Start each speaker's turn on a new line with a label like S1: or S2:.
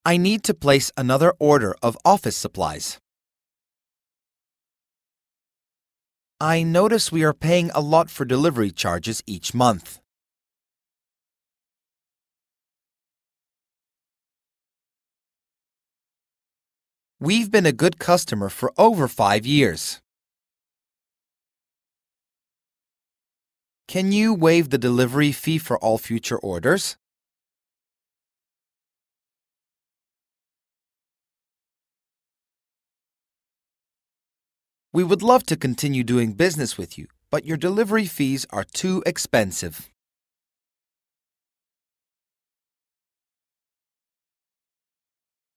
S1: I need to place another order of office supplies. I notice we are paying a lot for delivery charges each month. We've been a good customer for over 5 years. Can you waive the delivery fee for all future orders? We would love to continue doing business with you, but your delivery fees are too expensive.